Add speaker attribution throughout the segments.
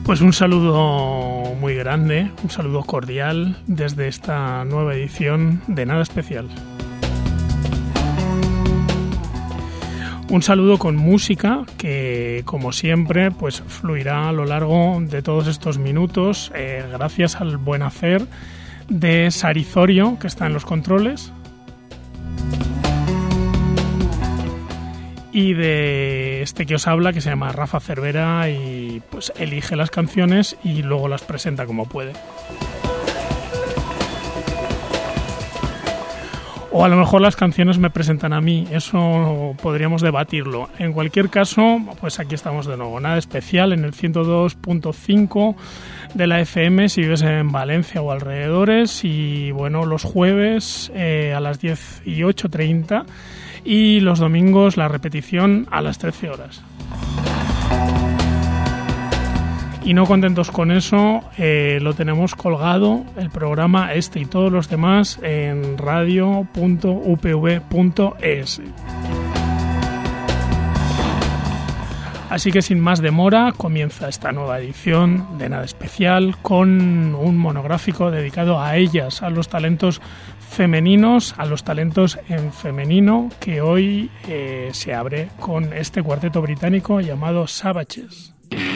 Speaker 1: Pues un saludo muy grande, un saludo cordial desde esta nueva edición de Nada Especial. Un saludo con música que, como siempre, pues fluirá a lo largo de todos estos minutos, gracias al buen hacer de Sarizorio, que está en los controles, y de este que os habla, que se llama Rafa Cervera, y pues elige las canciones y luego las presenta como puede. O a lo mejor las canciones me presentan a mí, eso podríamos debatirlo. En cualquier caso, pues aquí estamos de nuevo, Nada Especial en el 102.5 de la FM si vives en Valencia o alrededores, y bueno, los jueves a las 18:30 y los domingos la repetición a las 13 horas. Y no contentos con eso, lo tenemos colgado, el programa este y todos los demás, en radio.upv.es. Así que sin más demora, comienza esta nueva edición de Nada Especial con un monográfico dedicado a ellas, a los talentos femeninos, a los talentos en femenino, que hoy se abre con este cuarteto británico llamado Savages.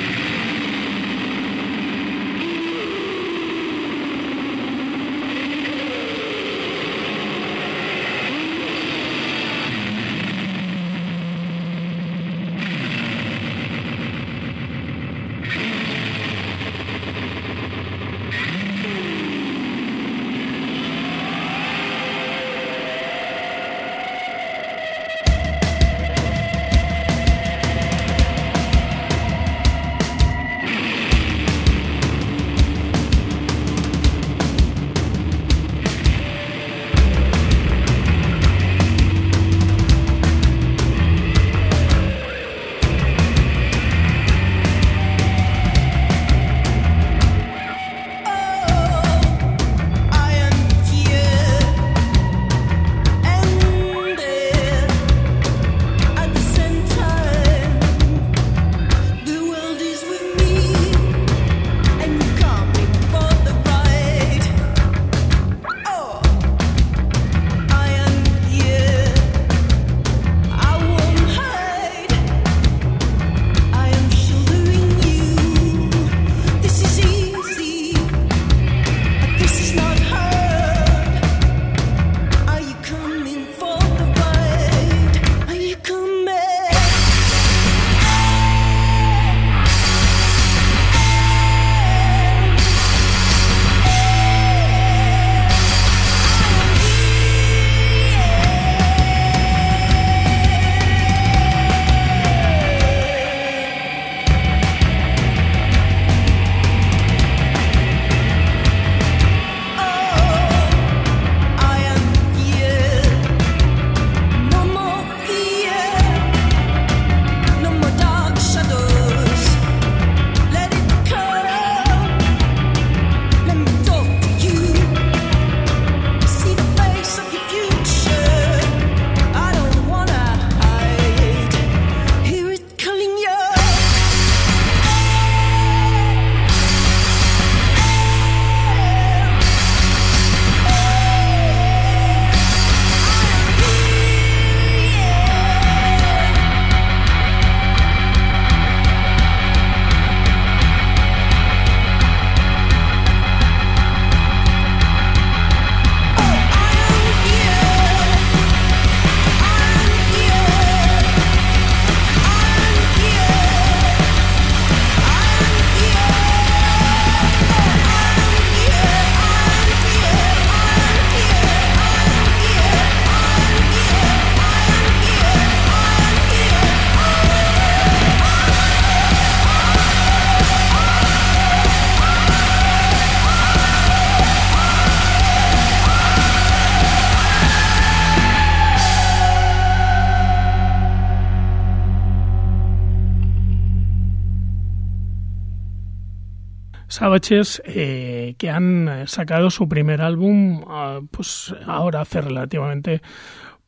Speaker 1: Savages, que han sacado su primer álbum pues ahora hace relativamente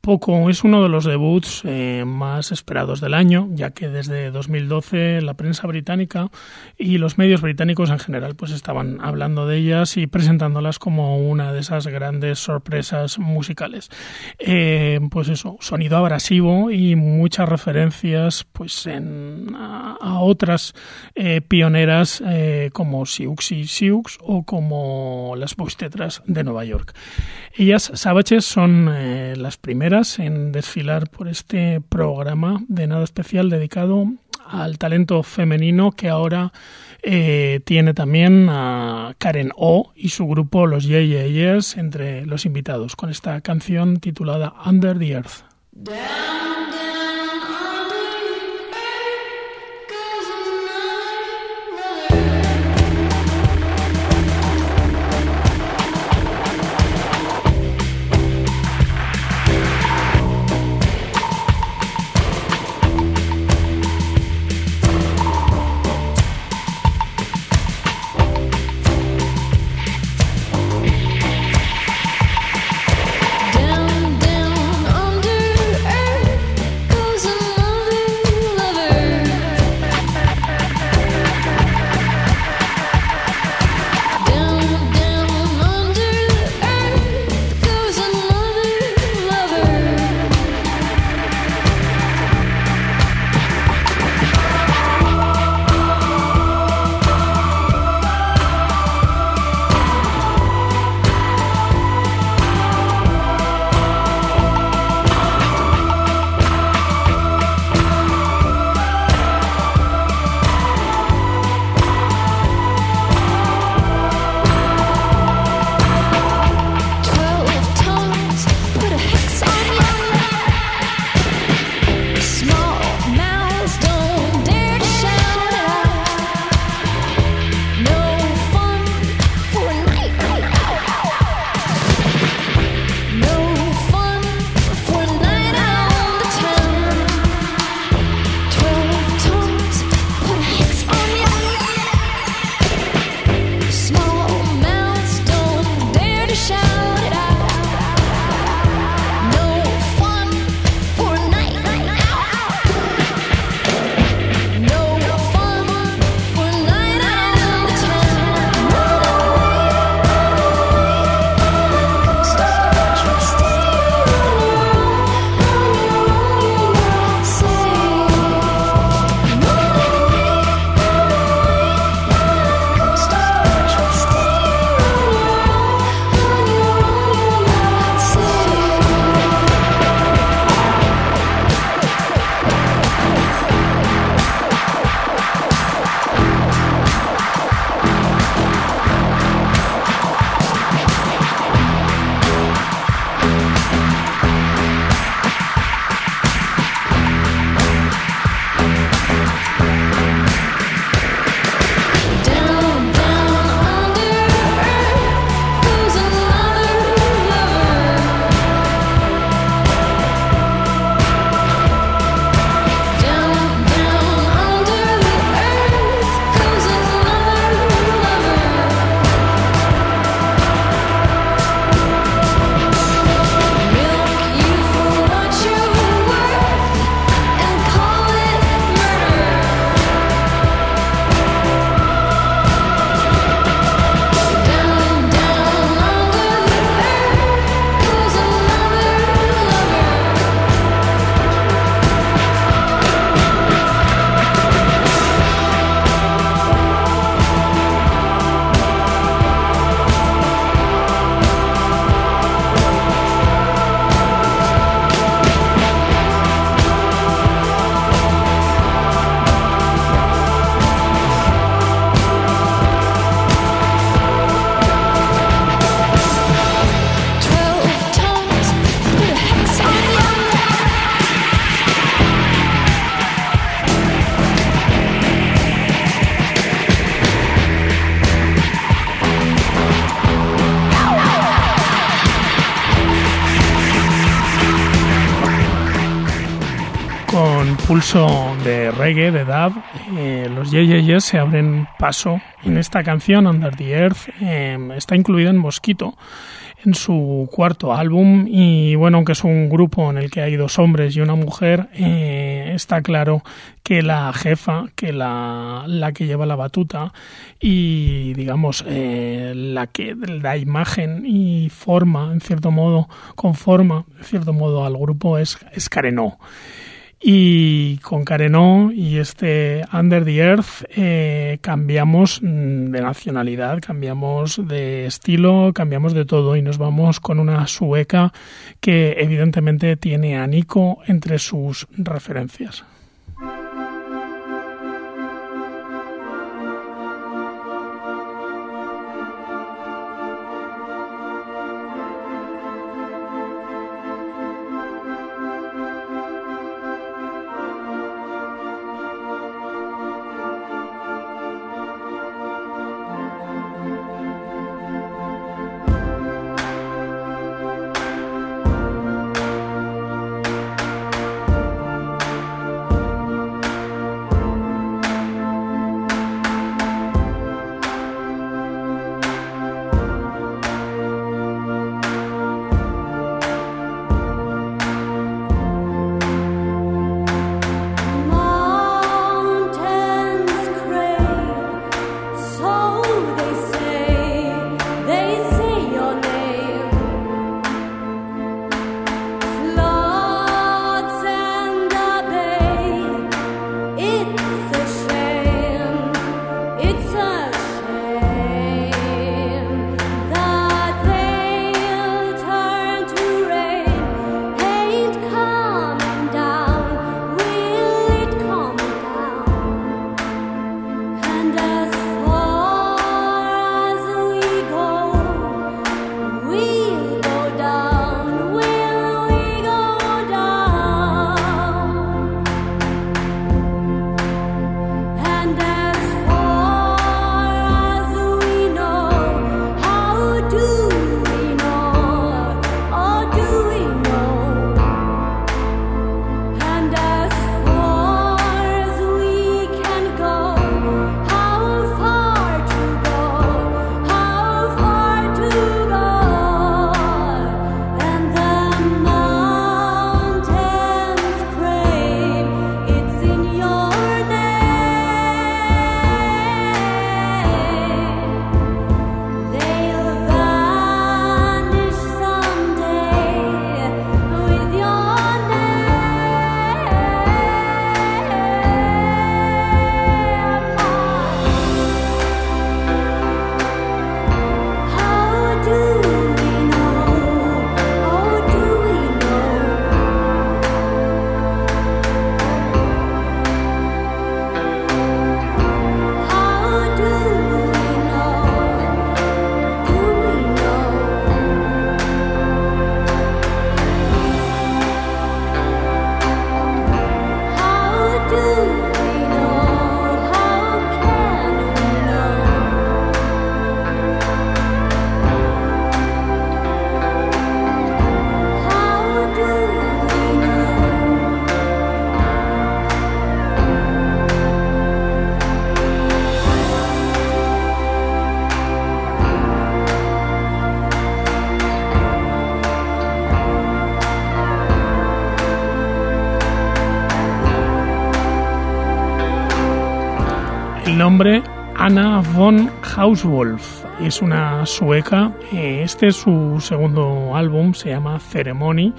Speaker 1: poco, es uno de los debuts más esperados del año, ya que desde 2012 la prensa británica y los medios británicos en general pues estaban hablando de ellas y presentándolas como una de esas grandes sorpresas musicales. Pues eso, sonido abrasivo y muchas referencias pues a otras pioneras como Siouxsie Sioux o como las Boys Tetras de Nueva York. Ellas, Savages, son las primeras en desfilar por este programa de nada especial dedicado al talento femenino, que ahora tiene también a Karen O y su grupo Los Yeah Yeah Yeahs entre los invitados, con esta canción titulada Under the Earth. Con pulso de reggae, de dub, los Yeah Yeah Yeahs se abren paso en esta canción, Under the Earth. Está incluida en Mosquito, en su cuarto álbum, y bueno, aunque es un grupo en el que hay 2 hombres y una mujer, está claro que la jefa, que la que lleva la batuta y digamos la que da imagen y forma, en cierto modo, conforma en cierto modo al grupo es Karen O. Y con Karen O y este Under the Earth cambiamos de nacionalidad, cambiamos de estilo, cambiamos de todo y nos vamos con una sueca que evidentemente tiene a Nico entre sus referencias. El nombre Anna von Hauswolf, es una sueca. Este es su segundo álbum, se llama Ceremony,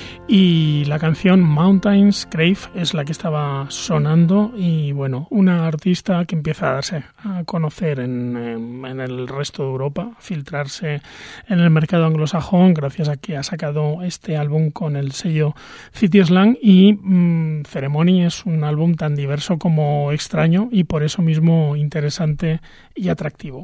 Speaker 1: y la canción Mountains Crave es la que estaba sonando. Y bueno, una artista que empieza a darse a conocer en el resto de Europa, a filtrarse en el mercado anglosajón gracias a que ha sacado este álbum con el sello City Slang. Y Ceremony es un álbum tan diverso como extraño y por eso mismo interesante y atractivo.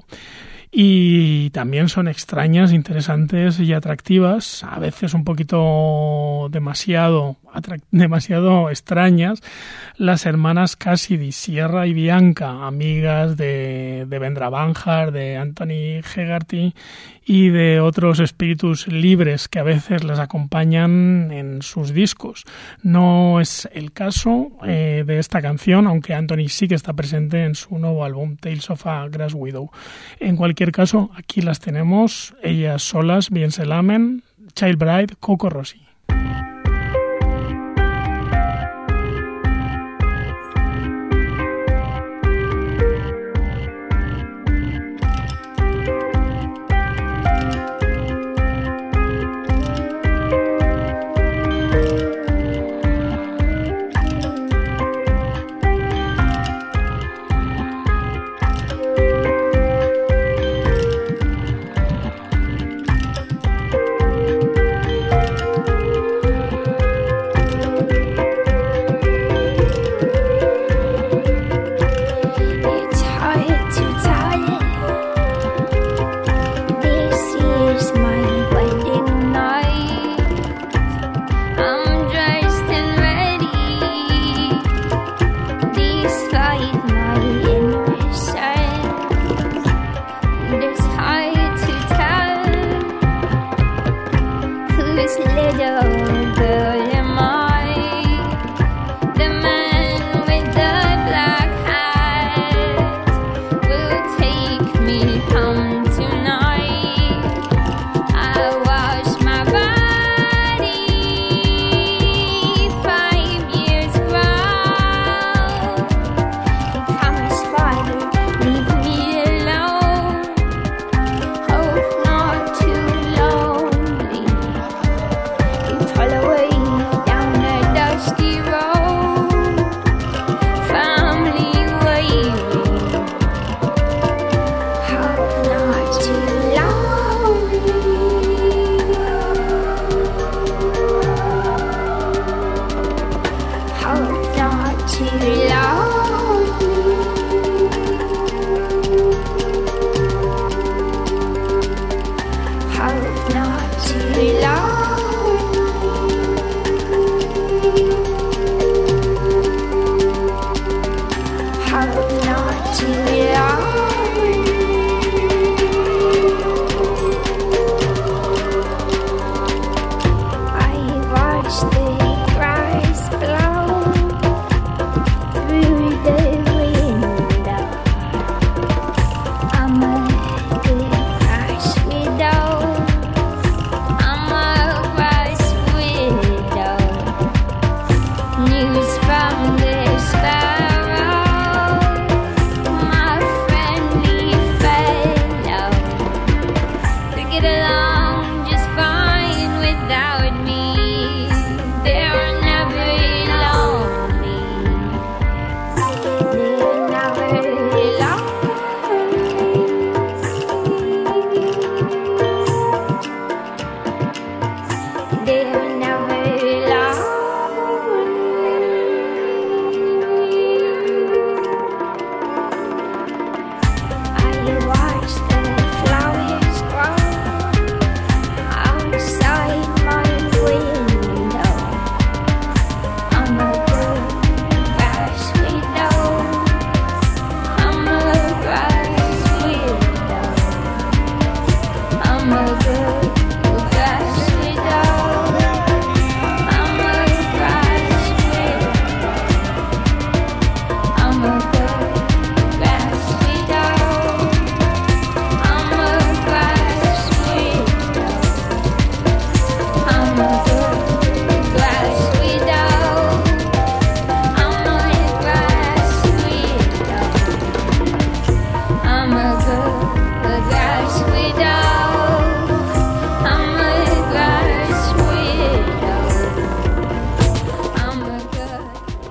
Speaker 1: Y también son extrañas, interesantes y atractivas, a veces un poquito demasiado demasiado extrañas, las hermanas Cassidy, Sierra y Bianca, amigas de Vendra Banhart, de Anthony Hegarty y de otros espíritus libres que a veces las acompañan en sus discos. No es el caso de esta canción, aunque Anthony sí que está presente en su nuevo álbum Tales of a Grass Widow. En cualquier caso, aquí las tenemos, ellas solas, bien se lamen, Child Bride, Coco Rossi.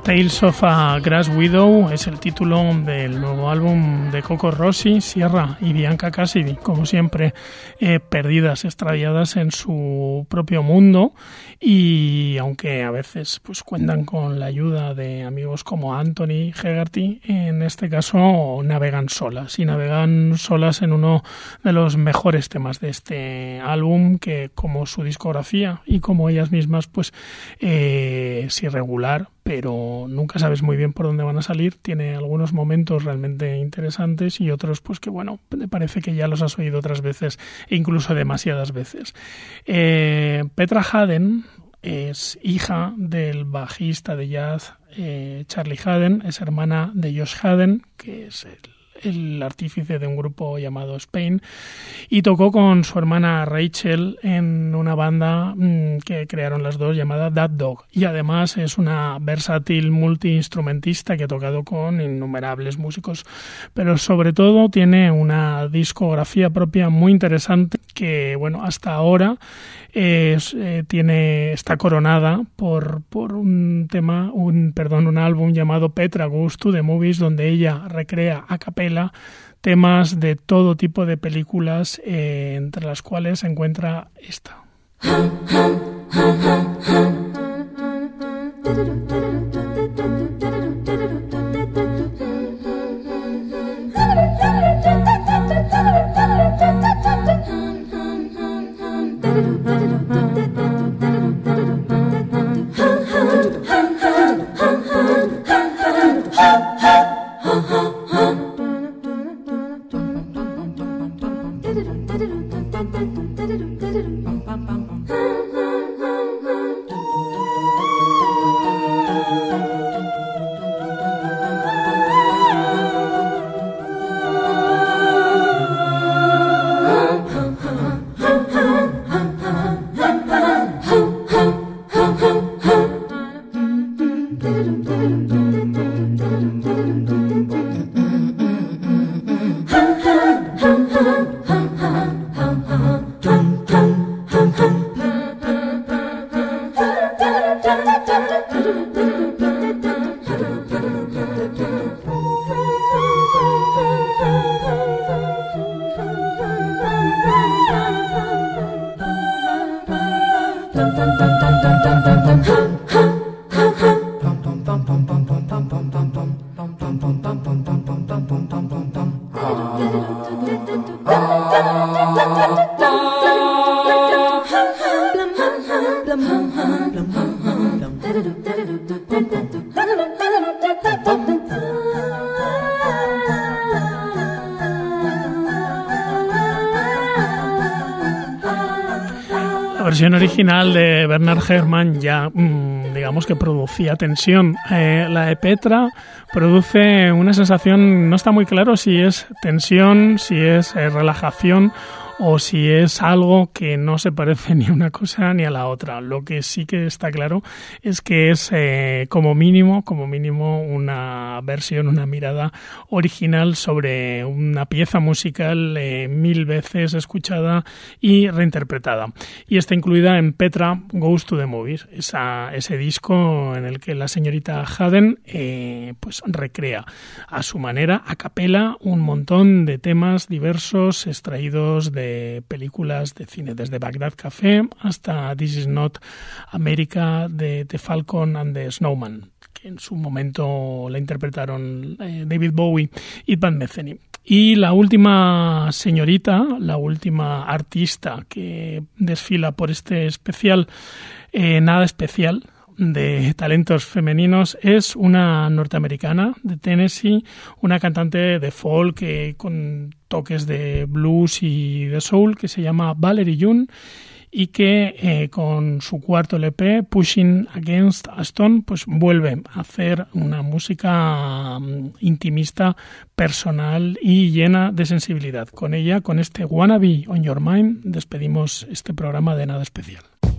Speaker 1: Tales of a Grass Widow es el título del nuevo álbum de Coco Rossi, Sierra y Bianca Cassidy, como siempre, perdidas, extraviadas en su propio mundo, y aunque a veces pues cuentan con la ayuda de amigos como Anthony Hegarty, en este caso navegan solas en uno de los mejores temas de este álbum, que como su discografía y como ellas mismas pues es irregular, pero nunca sabes muy bien por dónde van a salir. Tiene algunos momentos realmente interesantes y otros pues que bueno, te parece que ya los has oído otras veces e incluso demasiadas veces. Petra Haden es hija del bajista de jazz Charlie Haden, es hermana de Josh Haden, que es el artífice de un grupo llamado Spain, y tocó con su hermana Rachel en una banda que crearon las dos llamada That Dog, y además es una versátil multiinstrumentista que ha tocado con innumerables músicos, pero sobre todo tiene una discografía propia muy interesante que bueno, hasta ahora está coronada por un álbum llamado Petra Goes to the Movies, donde ella recrea a capela temas de todo tipo de películas, entre las cuales se encuentra esta. La versión original de Bernard Herrmann ya, digamos que producía tensión. La de Petra produce una sensación, no está muy claro si es tensión, si es relajación o si es algo que no se parece ni a una cosa ni a la otra. Lo que sí que está claro es que es como mínimo una versión, una mirada original sobre una pieza musical 1000 veces escuchada y reinterpretada. Y está incluida en Petra Goes to the Movies, ese disco en el que la señorita Haden pues recrea a su manera, a capela, un montón de temas diversos extraídos de películas de cine, desde Baghdad Café hasta This Is Not America de The Falcon and the Snowman, que en su momento la interpretaron David Bowie y Pat Metheny. Y la última señorita, la última artista que desfila por este especial, nada especial, de talentos femeninos, es una norteamericana de Tennessee, una cantante de folk con toques de blues y de soul, que se llama Valerie June, y que con su cuarto LP, Pushing Against a Stone, pues vuelve a hacer una música intimista, personal y llena de sensibilidad. Con ella, con este Wanna Be On Your Mind, despedimos este programa de Nada Especial.